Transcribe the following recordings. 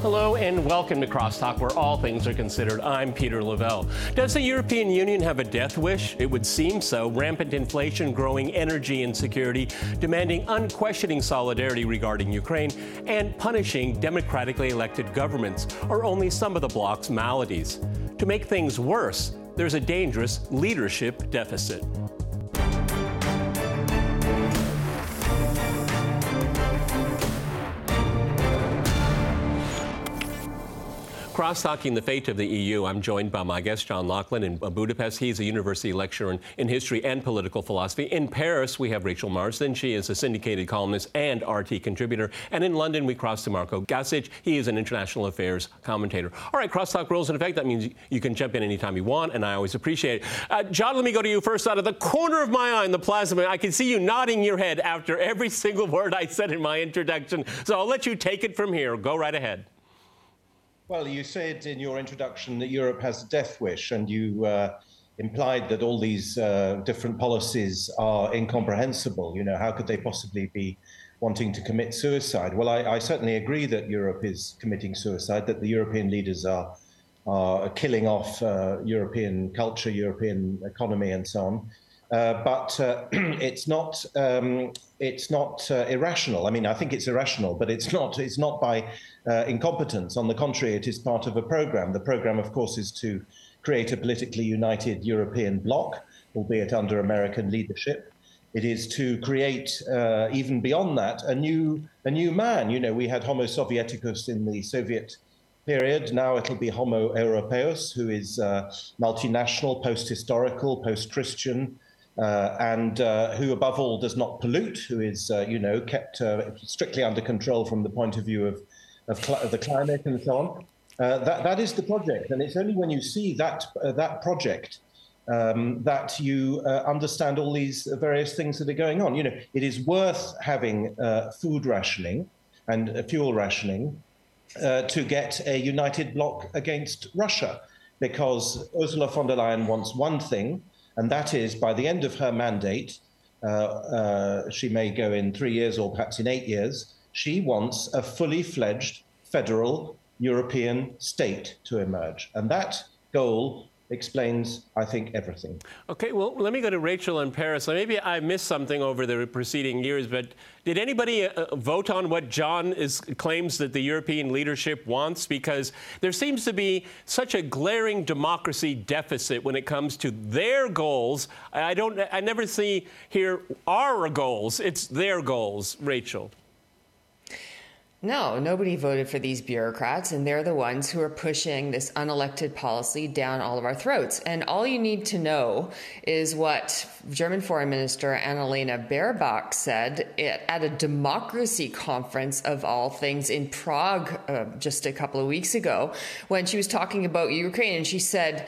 Hello and welcome to Crosstalk, where all things are considered. I'm Peter Lavelle. Does the European Union have a death wish? It would seem so. Rampant inflation, growing energy insecurity, demanding unquestioning solidarity regarding Ukraine, and punishing democratically elected governments are only some of the bloc's maladies. To make things worse, there's a dangerous leadership deficit. Cross-talking the fate of the EU, I'm joined by my guest, John Laughlin, in Budapest. He's a university lecturer in history and political philosophy. In Paris, we have Rachel Marsden. She is a syndicated columnist and RT contributor. And in London, we cross to Marco Gasic. He is an international affairs commentator. All right, Crosstalk rules in effect. That means you can jump in anytime you want, and I always appreciate it. John, let me go to you first. Out of the corner of my eye in the plasma, I can see you nodding your head after every single word I said in my introduction. So I'll let you take it from here. Go right ahead. Well, you said in your introduction that Europe has a death wish, and you implied that all these different policies are incomprehensible. You know, how could they possibly be wanting to commit suicide? Well, I certainly agree that Europe is committing suicide, that the European leaders are killing off European culture, European economy, and so on. But it's not irrational. I mean, I think it's irrational, but it's not by incompetence. On the contrary, it is part of a program. The program, of course, is to create a politically united European bloc, albeit under American leadership. It is to create, even beyond that, a new man. You know, we had Homo Sovieticus in the Soviet period. Now it'll be Homo Europaeus, who is multinational, post-historical, post-Christian, and who, above all, does not pollute, who is, kept strictly under control from the point of view of the climate and so on. That is the project, and it's only when you see that project that you understand all these various things that are going on. You know, it is worth having food rationing and fuel rationing to get a united bloc against Russia, because Ursula von der Leyen wants one thing, and that is, by the end of her mandate, she may go in 3 years or perhaps in 8 years, she wants a fully fledged federal European state to emerge. And that goal explains, I think, everything. Okay, well, let me go to Rachel in Paris. Maybe I missed something over the preceding years, but did anybody vote on what John claims that the European leadership wants? Because there seems to be such a glaring democracy deficit when it comes to their goals. I never see here our goals. It's their goals. Rachel. No, nobody voted for these bureaucrats, and they're the ones who are pushing this unelected policy down all of our throats. And all you need to know is what German Foreign Minister Annalena Baerbock said at a democracy conference of all things in Prague just a couple of weeks ago, when she was talking about Ukraine, and she said,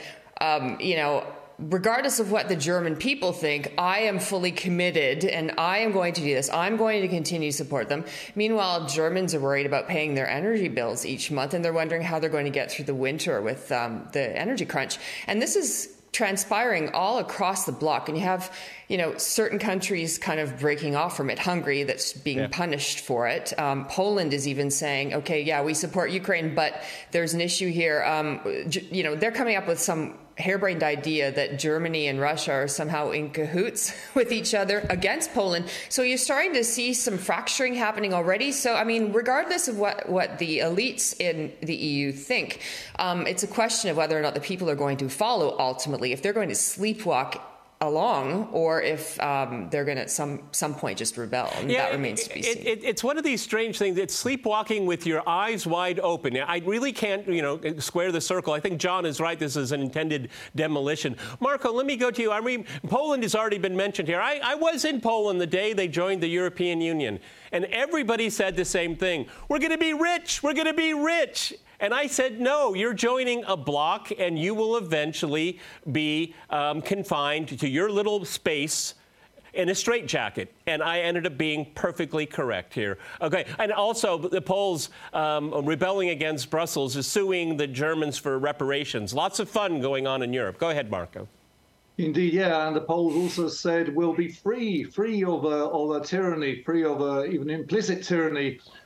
regardless of what the German people think, I am fully committed and I am going to do this. I'm going to continue to support them. Meanwhile, Germans are worried about paying their energy bills each month, and they're wondering how they're going to get through the winter with the energy crunch. And this is transpiring all across the bloc. And you have, certain countries kind of breaking off from it. Hungary, that's being punished for it. Poland is even saying, okay, yeah, we support Ukraine, but there's an issue here. They're coming up with some harebrained idea that Germany and Russia are somehow in cahoots with each other against Poland. So you're starting to see some fracturing happening already. So, I mean, regardless of what the elites in the EU think, it's a question of whether or not the people are going to follow ultimately, if they're going to sleepwalk along, or if they're going to at some point just rebel. And that remains to be seen. It's one of these strange things. It's sleepwalking with your eyes wide open. I really can't, square the circle. I think John is right. This is an intended demolition. Marco, let me go to you. I mean, Poland has already been mentioned here. I was in Poland the day they joined the European Union, and everybody said the same thing. We're going to be rich. We're going to be rich. And I said, no, you're joining a bloc, and you will eventually be confined to your little space in a straitjacket. And I ended up being perfectly correct here. Okay, and also the Poles rebelling against Brussels is suing the Germans for reparations. Lots of fun going on in Europe. Go ahead, Marco. Indeed, yeah, and the Poles also said we'll be free of a tyranny, free of even implicit tyranny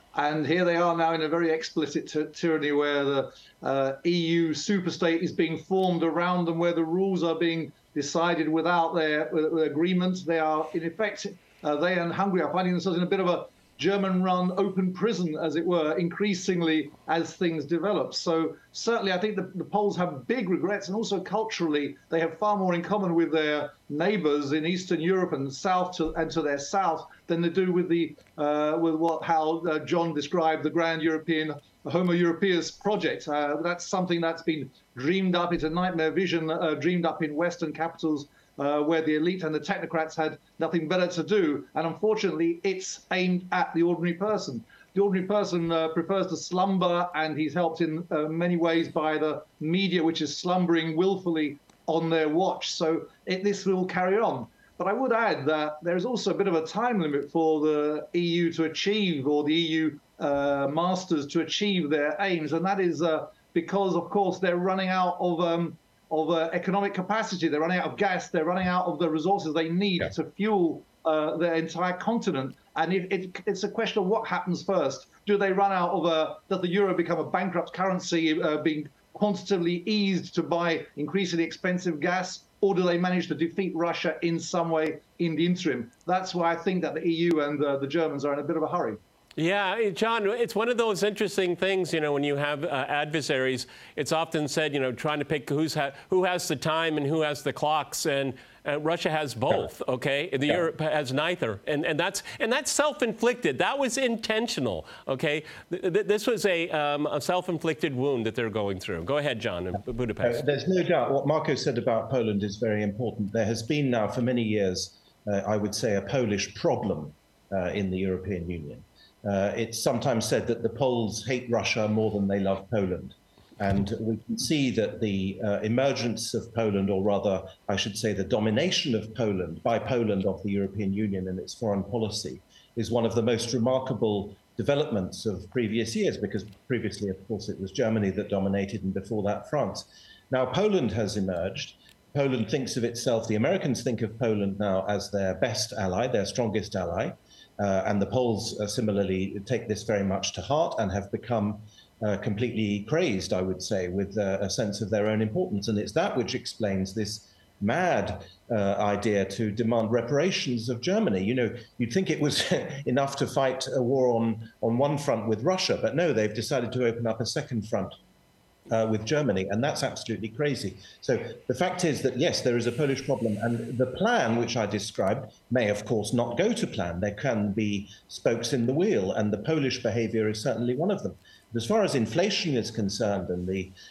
And here they are now in a very explicit tyranny where the EU superstate is being formed around them, where the rules are being decided without their agreement. They are, in effect, they and Hungary are finding themselves in a bit of a German-run open prison, as it were, increasingly as things develop. So certainly I think the Poles have big regrets, and also culturally they have far more in common with their neighbours in Eastern Europe and to their south than they do with how John described the grand European Homo Europaeus project. That's something that's been dreamed up. It's a nightmare vision dreamed up in Western capitals where the elite and the technocrats had nothing better to do. And unfortunately, it's aimed at the ordinary person. The ordinary person prefers to slumber, and he's helped in many ways by the media, which is slumbering willfully on their watch. So this will carry on. But I would add that there's also a bit of a time limit for the EU to achieve, or the EU masters to achieve their aims. And that is because, of course, they're running out of economic capacity. They're running out of gas. They're running out of the resources they need to fuel their entire continent. And it's a question of what happens first. Do they run out of does the euro become a bankrupt currency, being quantitatively eased to buy increasingly expensive gas? Or do they manage to defeat Russia in some way in the interim? That's why I think that the EU and the Germans are in a bit of a hurry. Yeah, John, it's one of those interesting things, when you have adversaries, it's often said, trying to pick who has the time and who has the clocks, and Russia has both, okay? Europe has neither, and that's self-inflicted. That was intentional, okay? This was a self-inflicted wound that they're going through. Go ahead, John, in Budapest. There's no doubt what Marco said about Poland is very important. There has been now for many years, I would say, a Polish problem in the European Union. It's sometimes said that the Poles hate Russia more than they love Poland. And we can see that the emergence of Poland, or rather, I should say, the domination of Poland by Poland of the European Union and its foreign policy is one of the most remarkable developments of previous years, because previously, of course, it was Germany that dominated, and before that, France. Now, Poland has emerged. Poland thinks of itself, the Americans think of Poland now as their best ally, their strongest ally. And the Poles similarly take this very much to heart and have become completely crazed, I would say, with a sense of their own importance. And it's that which explains this mad idea to demand reparations of Germany. You'd think it was enough to fight a war on one front with Russia, but no, they've decided to open up a second front with Germany, and that's absolutely crazy. So the fact is that, yes, there is a Polish problem, and the plan which I described may, of course, not go to plan. There can be spokes in the wheel, and the Polish behavior is certainly one of them. But as far as inflation is concerned and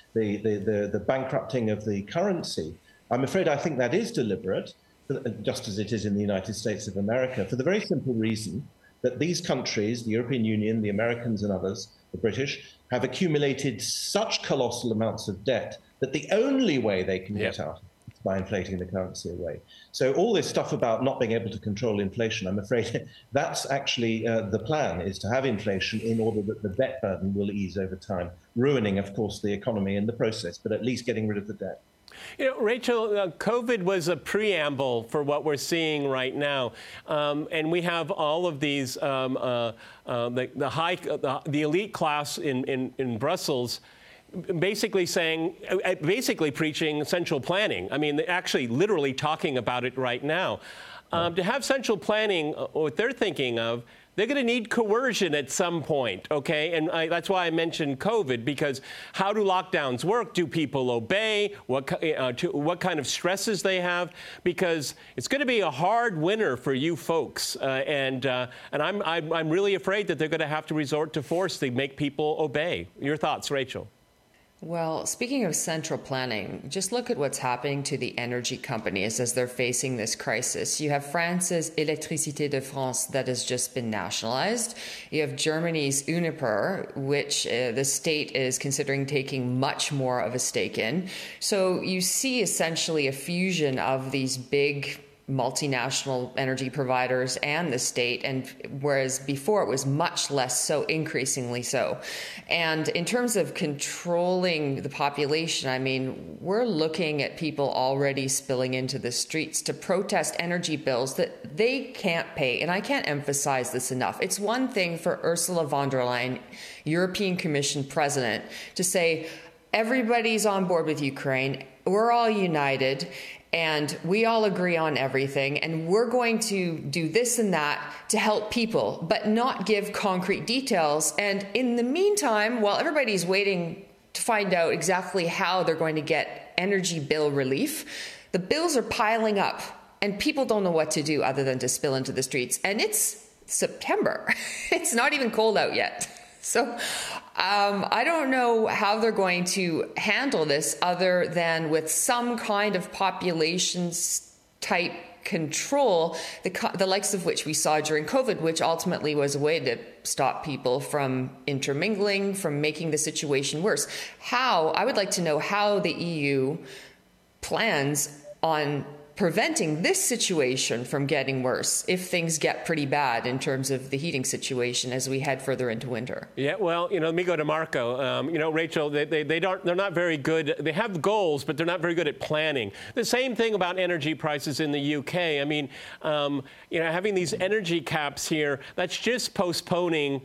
the bankrupting of the currency, I'm afraid I think that is deliberate, just as it is in the United States of America, for the very simple reason that these countries, the European Union, the Americans and others, the British, have accumulated such colossal amounts of debt that the only way they can get out is by inflating the currency away. So all this stuff about not being able to control inflation, I'm afraid that's actually the plan, is to have inflation in order that the debt burden will ease over time, ruining, of course, the economy in the process, but at least getting rid of the debt. Rachel, COVID was a preamble for what we're seeing right now, and we have all of these the elite class in Brussels basically preaching central planning. I mean, they're actually literally talking about it right now. To have central planning, what they're thinking of, they're going to need coercion at some point, okay? And that's why I mentioned COVID, because how do lockdowns work? Do people obey? What kind of stresses they have? Because it's going to be a hard winter for you folks, and I'm really afraid that they're going to have to resort to force to make people obey. Your thoughts, Rachel? Well, speaking of central planning, just look at what's happening to the energy companies as they're facing this crisis. You have France's Électricité de France that has just been nationalized. You have Germany's Uniper, which the state is considering taking much more of a stake in. So you see essentially a fusion of these big multinational energy providers and the state, and whereas before it was much less so, increasingly so. And in terms of controlling the population, I mean, we're looking at people already spilling into the streets to protest energy bills that they can't pay. And I can't emphasize this enough. It's one thing for Ursula von der Leyen, European Commission president, to say, everybody's on board with Ukraine, we're all united, and we all agree on everything, and we're going to do this and that to help people, but not give concrete details. And in the meantime, while everybody's waiting to find out exactly how they're going to get energy bill relief, the bills are piling up, and people don't know what to do other than to spill into the streets. And it's September. It's not even cold out yet. So I don't know how they're going to handle this other than with some kind of population type control, the likes of which we saw during COVID, which ultimately was a way to stop people from intermingling, from making the situation worse. I would like to know how the EU plans on preventing this situation from getting worse if things get pretty bad in terms of the heating situation as we head further into winter. Yeah, well, let me go to Marco. Rachel, they're not very good. They have goals, but they're not very good at planning. The same thing about energy prices in the UK. I mean, having these energy caps here, that's just postponing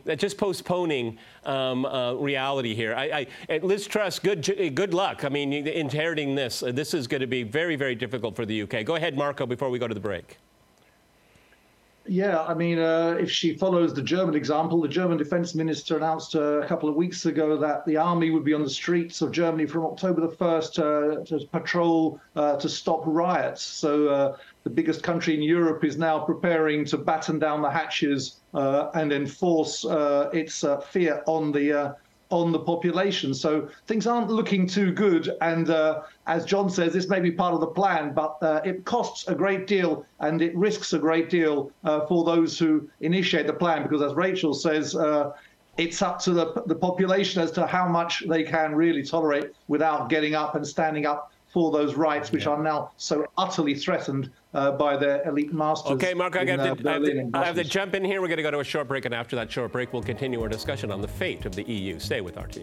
reality here. Liz Truss, good luck. I mean, inheriting this is going to be very, very difficult for the UK. Go ahead, Marco, before we go to the break. Yeah, I mean, if she follows the German example, the German defense minister announced a couple of weeks ago that the army would be on the streets of Germany from October the 1st to patrol to stop riots. So the biggest country in Europe is now preparing to batten down the hatches and enforce its fear on the population. So things aren't looking too good. And as John says, this may be part of the plan, but it costs a great deal and it risks a great deal for those who initiate the plan, because as Rachel says, it's up to the population as to how much they can really tolerate without getting up and standing up for those rights, which are now so utterly threatened by their elite masters. Okay, Mark, I have to jump in here. We're going to go to a short break, and after that short break, we'll continue our discussion on the fate of the EU. Stay with RT.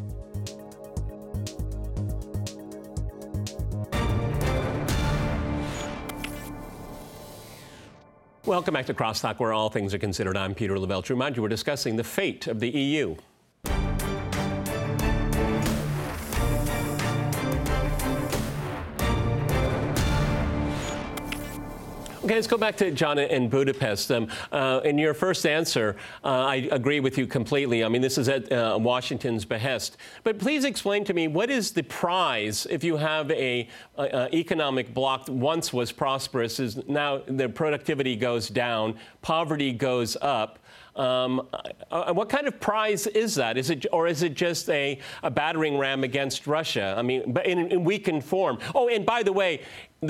Welcome back to Crosstalk, where all things are considered. I'm Peter Lavelle. To remind you, we're discussing the fate of the EU. Okay, let's go back to John in Budapest. In your first answer, I agree with you completely. I mean, this is at Washington's behest. But please explain to me, what is the prize if you have a economic bloc that once was prosperous, is now the productivity goes down, poverty goes up? What kind of prize is that? Is it just a battering ram against Russia? I mean, but in weakened form. Oh, and by the way,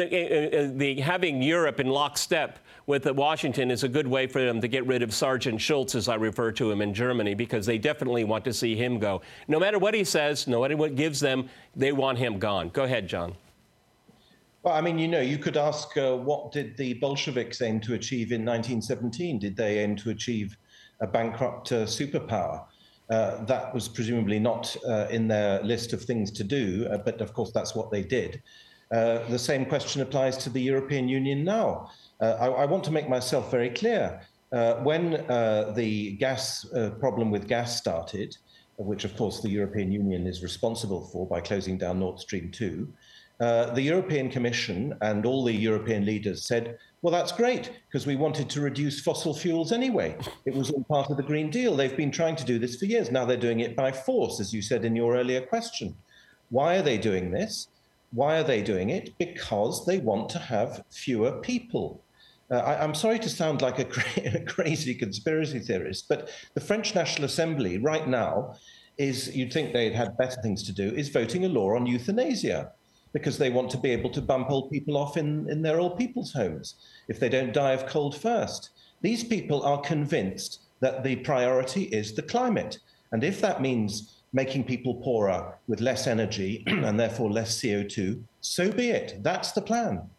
having Europe in lockstep with Washington is a good way for them to get rid of Sergeant Schultz, as I refer to him in Germany, because they definitely want to see him go. No matter what he says, no matter what gives them, they want him gone. Go ahead, John. Well, I mean, you could ask, what did the Bolsheviks aim to achieve in 1917? Did they aim to achieve a bankrupt superpower? That was presumably not in their list of things to do, but of course that's what they did. The same question applies to the European Union now. I want to make myself very clear. When the gas problem with gas started, which of course the European Union is responsible for by closing down Nord Stream 2, the European Commission and all the European leaders said, well, that's great, because we wanted to reduce fossil fuels anyway. It was all part of the Green Deal. They've been trying to do this for years. Now they're doing it by force, as you said in your earlier question. Why are they doing this? Why are they doing it? Because they want to have fewer people. I'm sorry to sound like a crazy conspiracy theorist, but the French National Assembly right now you'd think they'd had better things to do, is voting a law on euthanasia, because they want to be able to bump old people off in their old people's homes if they don't die of cold first. These people are convinced that the priority is the climate. And if that means making people poorer with less energy and therefore less CO2, so be it. That's the plan.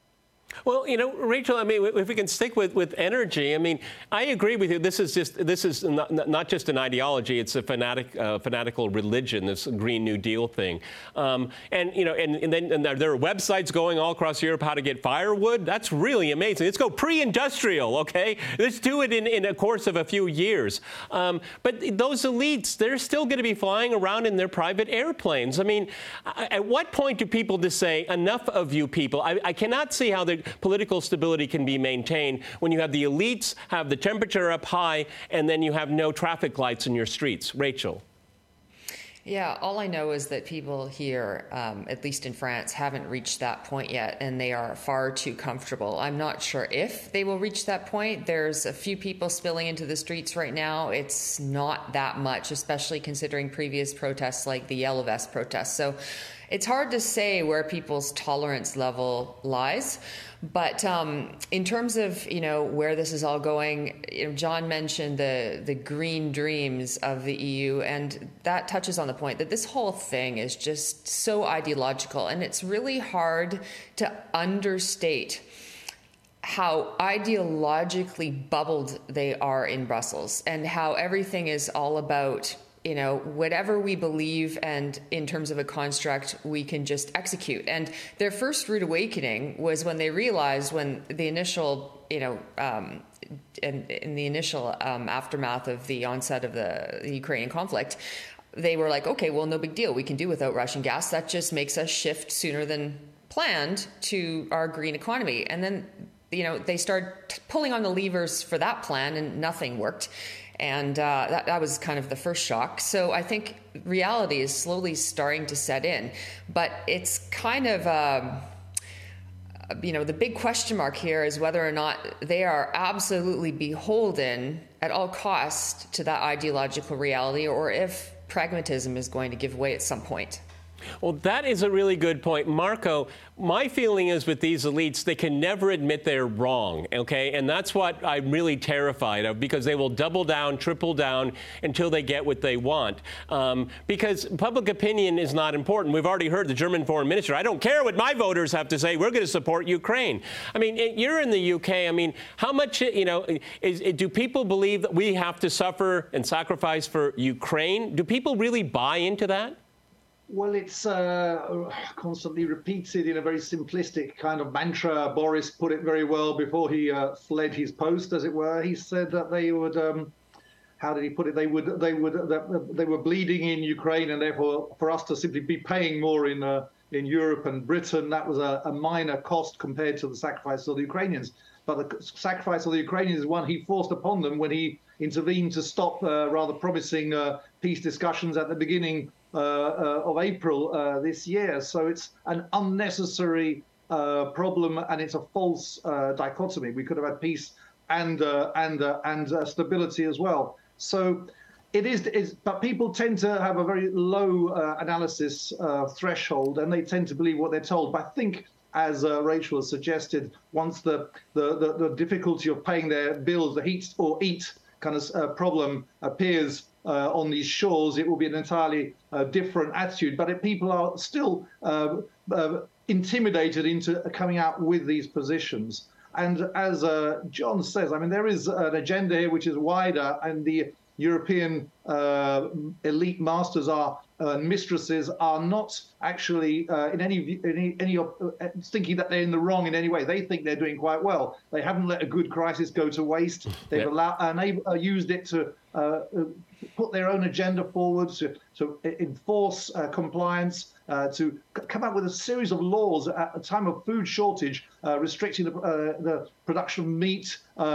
Well, Rachel, I mean, if we can stick with energy, I mean, I agree with you. This is not just an ideology; it's a fanatical religion. This Green New Deal thing, and there are websites going all across Europe how to get firewood. That's really amazing. Let's go pre-industrial, okay? Let's do it in a course of a few years. But those elites, they're still going to be flying around in their private airplanes. I mean, at what point do people just say, enough of you people? I cannot see how the political stability can be maintained when you have the elites have the temperature up high and then you have no traffic lights in your streets. Rachel. Yeah, all I know is that people here, at least in France, haven't reached that point yet, and they are far too comfortable. I'm not sure if they will reach that point. There's a few people spilling into the streets right now. It's not that much, especially considering previous protests like the Yellow Vest protests. So it's hard to say where people's tolerance level lies. But in terms of, where this is all going, John mentioned the green dreams of the EU, and that touches on the point that this whole thing is just so ideological, and it's really hard to understate how ideologically bubbled they are in Brussels, and how everything is all about whatever we believe, and in terms of a construct, we can just execute. And their first rude awakening was when they realized, when the initial, in the initial aftermath of the onset of the Ukrainian conflict, they were like, okay, well, no big deal. We can do without Russian gas. That just makes us shift sooner than planned to our green economy. And then, they started pulling on the levers for that plan, and nothing worked. And that was kind of the first shock. So I think reality is slowly starting to set in. But it's kind of, the big question mark here is whether or not they are absolutely beholden at all costs to that ideological reality, or if pragmatism is going to give way at some point. Well, that is a really good point. Marco, my feeling is with these elites, they can never admit they're wrong, okay? And that's what I'm really terrified of, because they will double down, triple down until they get what they want. Because public opinion is not important. We've already heard the German foreign minister, I don't care what my voters have to say, we're going to support Ukraine. I mean, you're in the UK. I mean, how much, do people believe that we have to suffer and sacrifice for Ukraine? Do people really buy into that? Well, it's constantly repeated in a very simplistic kind of mantra. Boris put it very well before he fled his post, as it were. He said that they would, how did he put it? They were bleeding in Ukraine, and therefore for us to simply be paying more in Europe and Britain, that was a minor cost compared to the sacrifice of the Ukrainians. But the sacrifice of the Ukrainians is one he forced upon them when he intervened to stop rather promising peace discussions at the beginning of April this year. So it's an unnecessary problem, and it's a false dichotomy. We could have had peace and stability as well. So it is, but people tend to have a very low analysis threshold, and they tend to believe what they're told. But I think, as Rachel has suggested, once the difficulty of paying their bills, the heat or eat kind of problem appears on these shores, it will be an entirely different attitude. But people are still intimidated into coming out with these positions. And as John says, I mean, there is an agenda here which is wider, and the European elite masters mistresses are not actually in any thinking that they're in the wrong in any way. They think they're doing quite well. They haven't let a good crisis go to waste. They've used it to put their own agenda forward, to enforce compliance, to come up with a series of laws at a time of food shortage, restricting the production of meat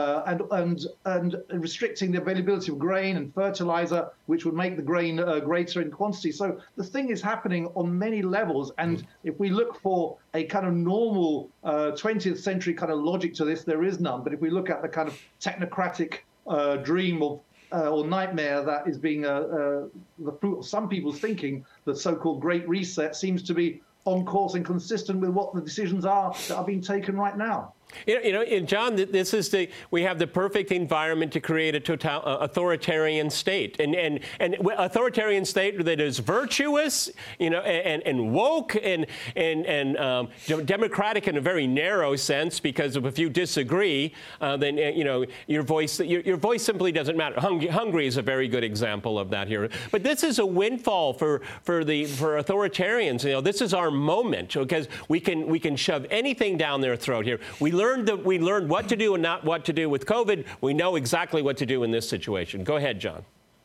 and restricting the availability of grain and fertilizer, which would make the grain greater in quantity. So the thing is happening on many levels. And if we look for a kind of normal 20th century kind of logic to this, there is none. But if we look at the kind of technocratic dream of or nightmare that is being the fruit of some people's thinking, the so-called Great Reset seems to be on course and consistent with what the decisions are that are being taken right now. And John, we have the perfect environment to create a authoritarian state, and authoritarian state that is virtuous, and woke and democratic in a very narrow sense. Because if you disagree, then your voice simply doesn't matter. Hungary is a very good example of that here. But this is a windfall for authoritarians. This is our moment, because we can shove anything down their throat here. We learned what to do and not what to do with COVID. We know exactly what to do in this situation. Go ahead, John.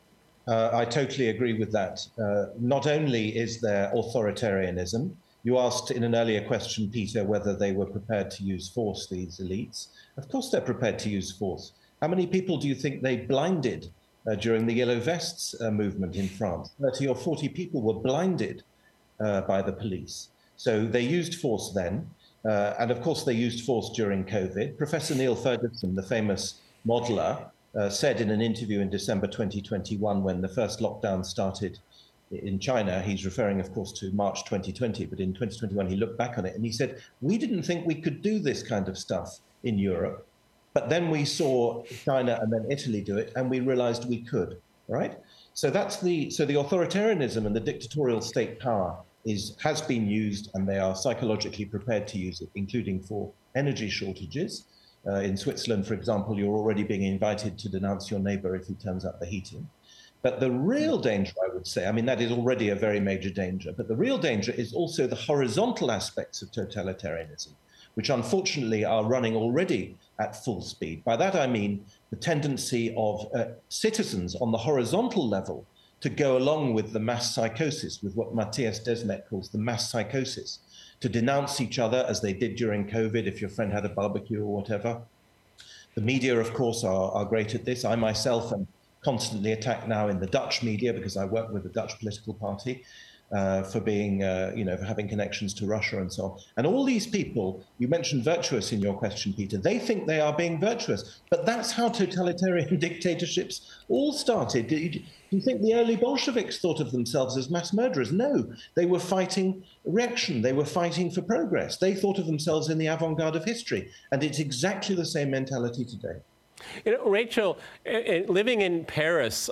I totally agree with that. Not only is there authoritarianism, you asked in an earlier question, Peter, whether they were prepared to use force, these elites. Of course they're prepared to use force. How many people do you think they blinded during the Yellow Vests movement in France? 30 or 40 people were blinded by the police. So they used force then. And of course, they used force during COVID. Professor Neil Ferguson, the famous modeler, said in an interview in December 2021, when the first lockdown started in China, he's referring, of course, to March 2020, but in 2021, he looked back on it and he said, we didn't think we could do this kind of stuff in Europe, but then we saw China and then Italy do it, and we realized we could, right? So the authoritarianism and the dictatorial state power has been used, and they are psychologically prepared to use it, including for energy shortages. In Switzerland, for example, you're already being invited to denounce your neighbor if he turns up the heating. But the real danger, I would say, I mean, that is already a very major danger, but the real danger is also the horizontal aspects of totalitarianism, which unfortunately are running already at full speed. By that, I mean the tendency of citizens on the horizontal level to go along with the mass psychosis, with what Matthias Desmet calls the mass psychosis, to denounce each other as they did during COVID if your friend had a barbecue or whatever. The media, of course, are great at this. I myself am constantly attacked now in the Dutch media because I work with the Dutch political party for being, for having connections to Russia and so on. And all these people, you mentioned virtuous in your question, Peter, they think they are being virtuous. But that's how totalitarian dictatorships all started. Do you think the early Bolsheviks thought of themselves as mass murderers? No, they were fighting reaction. They were fighting for progress. They thought of themselves in the avant-garde of history. And it's exactly the same mentality today. Rachel, living in Paris,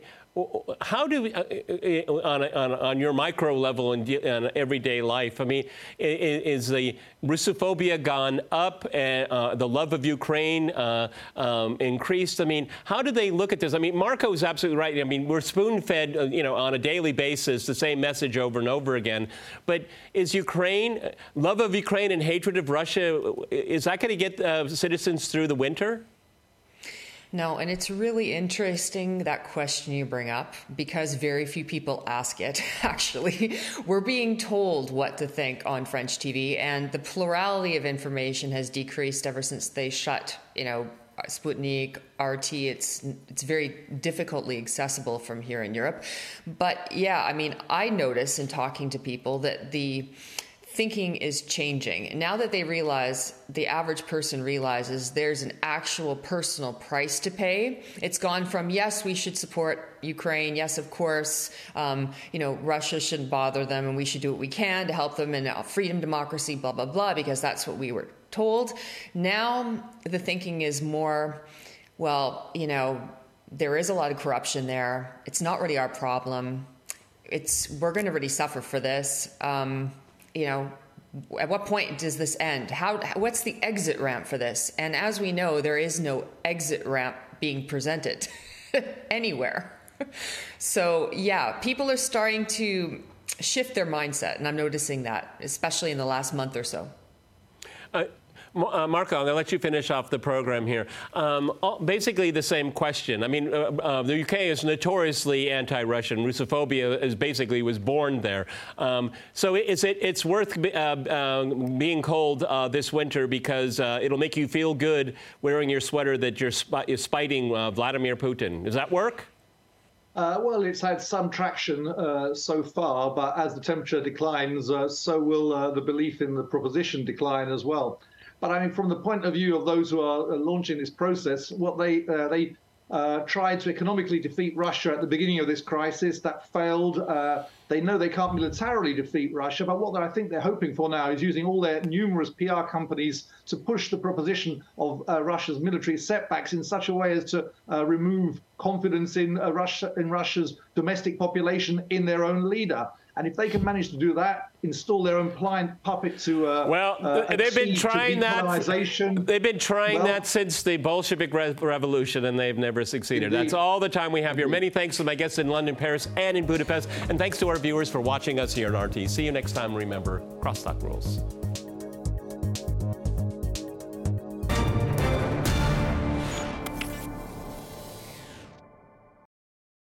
how do we, on your micro level in everyday life, I mean, is the Russophobia gone up and the love of Ukraine increased? I mean, how do they look at this? I mean, Marco is absolutely right. I mean, we're spoon-fed, on a daily basis, the same message over and over again. But is Ukraine, love of Ukraine and hatred of Russia, is that going to get citizens through the winter? No, and it's really interesting, that question you bring up, because very few people ask it, actually. We're being told what to think on French TV, and the plurality of information has decreased ever since they shut, Sputnik, RT. It's very difficultly accessible from here in Europe. But yeah, I mean, I notice in talking to people that the thinking is changing. Now that they realize, the average person realizes there's an actual personal price to pay, it's gone from, yes, we should support Ukraine, yes, of course, Russia shouldn't bother them and we should do what we can to help them in freedom, democracy, blah, blah, blah, because that's what we were told. Now the thinking is more, well, there is a lot of corruption there. It's not really our problem. We're going to really suffer for this. At what point does this end? What's the exit ramp for this? And as we know, there is no exit ramp being presented anywhere. So yeah, people are starting to shift their mindset, and I'm noticing that, especially in the last month or so. Marco, I'm going to let you finish off the program here. Basically the same question. I mean, the UK is notoriously anti-Russian. Russophobia was born there. So it's worth being cold this winter because it'll make you feel good wearing your sweater that you're spiting Vladimir Putin. Does that work? Well, it's had some traction so far, but as the temperature declines, so will the belief in the proposition decline as well. But I mean, from the point of view of those who are launching this process, what they tried to economically defeat Russia at the beginning of this crisis. That failed. They know they can't militarily defeat Russia, but what I think they're hoping for now is using all their numerous PR companies to push the proposition of Russia's military setbacks in such a way as to remove confidence in Russia's domestic population in their own leader. And if they can manage to do that, install their own puppet to they've been trying that. They've been trying that since the Bolshevik Revolution, and they've never succeeded. Indeed. That's all the time we have here. Many thanks to my guests in London, Paris, and in Budapest, and thanks to our viewers for watching us here on RT. See you next time. Remember, crosstalk rules.